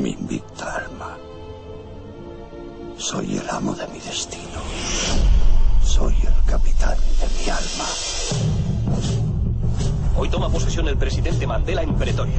mi invicta alma. Soy el amo de mi destino. Soy el capitán de mi alma. Hoy toma posesión el presidente Mandela en Pretoria.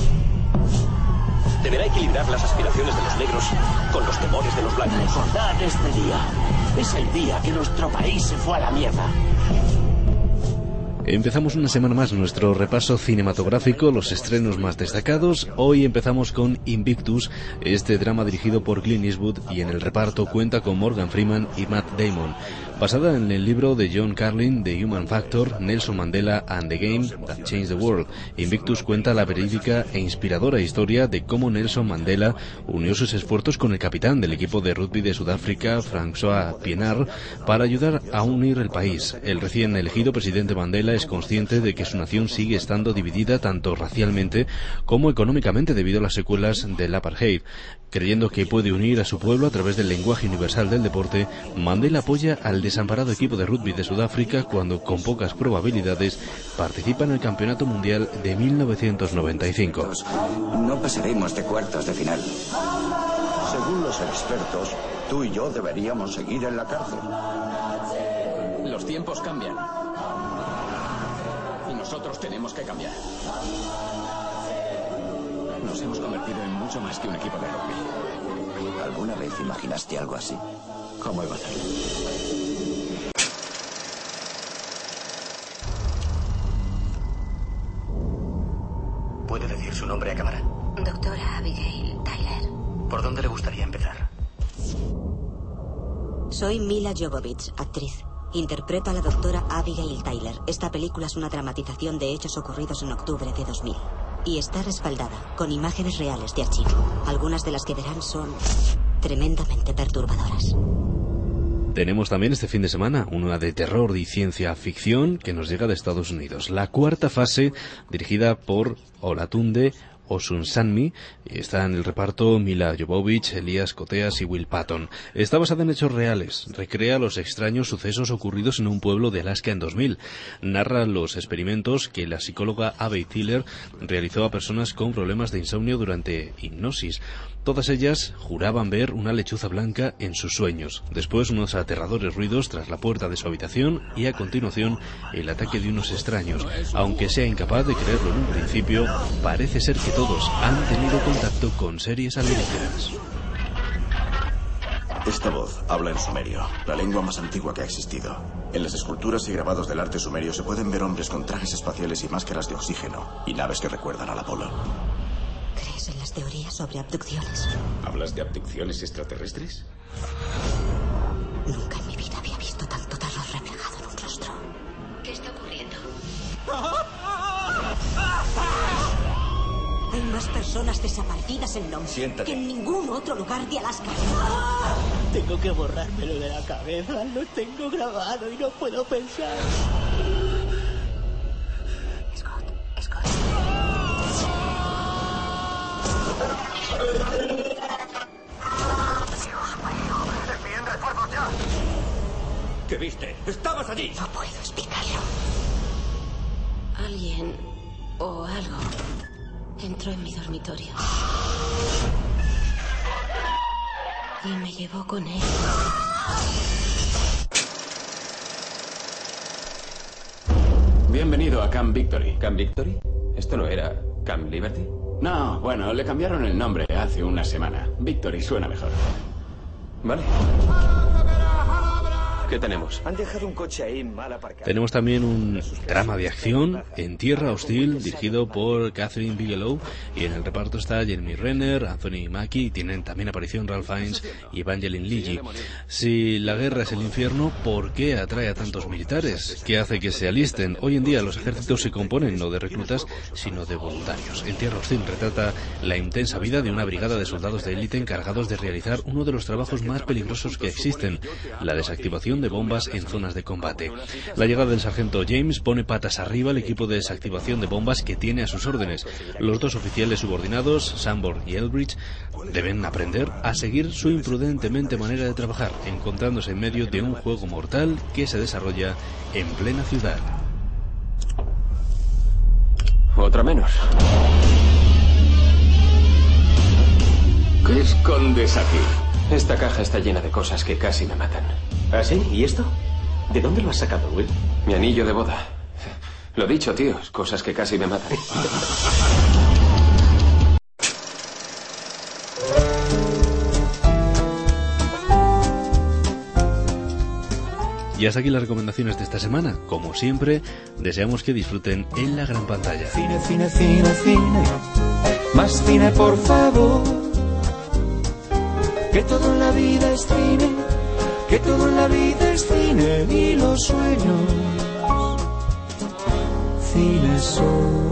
Deberá equilibrar las aspiraciones de los negros con los temores de los blancos. Recordad este día. Es el día que nuestro país se fue a la mierda. Empezamos una semana más nuestro repaso cinematográfico, los estrenos más destacados. Hoy empezamos con Invictus, este drama dirigido por Clint Eastwood y en el reparto cuenta con Morgan Freeman y Matt Damon. Basada en el libro de John Carlin, The Human Factor, Nelson Mandela and the Game That Changed the World. Invictus cuenta la verídica e inspiradora historia de cómo Nelson Mandela unió sus esfuerzos con el capitán del equipo de rugby de Sudáfrica, François Pienaar, para ayudar a unir el país. El recién elegido presidente Mandela es consciente de que su nación sigue estando dividida tanto racialmente como económicamente debido a las secuelas del apartheid. Creyendo que puede unir a su pueblo a través del lenguaje universal del deporte, Mandela apoya al desamparado equipo de rugby de Sudáfrica cuando, con pocas probabilidades, participa en el Campeonato Mundial de 1995. No pasaremos de cuartos de final. Según los expertos, tú y yo deberíamos seguir en la cárcel. Los tiempos cambian. Y nosotros tenemos que cambiar. Nos hemos convertido en mucho más que un equipo de rugby. ¿Alguna vez imaginaste algo así? ¿Cómo iba a ser? ¿Puede decir su nombre a cámara? Doctora Abigail Tyler. ¿Por dónde le gustaría empezar? Soy Mila Jovovich, actriz. Interpreto a la doctora Abigail Tyler. Esta película es una dramatización de hechos ocurridos en octubre de 2000. Y está respaldada con imágenes reales de archivo. Algunas de las que verán son tremendamente perturbadoras. Tenemos también este fin de semana una de terror y ciencia ficción que nos llega de Estados Unidos. La cuarta fase, dirigida por Olatunde Osunsanmi, y está en el reparto Mila Jovovich, Elías Koteas y Will Patton. Está basada en hechos reales, recrea los extraños sucesos ocurridos en un pueblo de Alaska en 2000, narra los experimentos que la psicóloga Abbey Tiller realizó a personas con problemas de insomnio durante hipnosis. Todas ellas juraban ver una lechuza blanca en sus sueños. Después unos aterradores ruidos tras la puerta de su habitación y a continuación el ataque de unos extraños. Aunque sea incapaz de creerlo en un principio, parece ser que todos han tenido contacto con series alienígenas. Esta voz habla en sumerio, la lengua más antigua que ha existido. En las esculturas y grabados del arte sumerio se pueden ver hombres con trajes espaciales y máscaras de oxígeno y naves que recuerdan al Apolo. ¿Crees en las teorías sobre abducciones? ¿Hablas de abducciones extraterrestres? Nunca en mi vida había visto tanto terror reflejado en un rostro. ¿Qué está ocurriendo? Hay más personas desaparecidas en Longshore que en ningún otro lugar de Alaska. Tengo que borrármelo de la cabeza. Lo tengo grabado y no puedo pensar. Scott. ¡Envíen refuerzos ya! ¿Qué viste? ¡Estabas allí! No puedo explicarlo. Alguien o algo entró en mi dormitorio y me llevó con él. Bienvenido a Camp Victory. ¿Camp Victory? ¿Esto no era Camp Liberty? No, bueno, le cambiaron el nombre hace una semana. Victory suena mejor. Vale. ¿Qué tenemos? Han dejado un coche ahí mal aparcado. Tenemos también un drama de acción, En tierra hostil, dirigido por Catherine Bigelow, y en el reparto está Jeremy Renner, Anthony Mackie, y tienen también aparición Ralph Fiennes y Evangeline Lilly. Si la guerra es el infierno, ¿por qué atrae a tantos militares? ¿Qué hace que se alisten? Hoy en día los ejércitos se componen no de reclutas, sino de voluntarios. En tierra hostil retrata la intensa vida de una brigada de soldados de élite encargados de realizar uno de los trabajos más peligrosos que existen, la desactivación de bombas en zonas de combate. La llegada del sargento James pone patas arriba al equipo de desactivación de bombas que tiene a sus órdenes. Los dos oficiales subordinados, Sanborn y Elbridge, deben aprender a seguir su imprudentemente manera de trabajar, encontrándose en medio de un juego mortal que se desarrolla en plena ciudad. Otra menos. ¿Qué escondes aquí? Esta caja está llena de cosas que casi me matan. ¿Ah, sí? ¿Y esto? ¿De dónde lo has sacado, Will? Mi anillo de boda. Lo dicho, tío, cosas que casi me matan. Y hasta aquí las recomendaciones de esta semana. Como siempre, deseamos que disfruten en la gran pantalla. Cine, cine, cine, cine. Más cine, por favor. Que todo en la vida es cine. Que todo en la vida es cine. Y los sueños, cine son.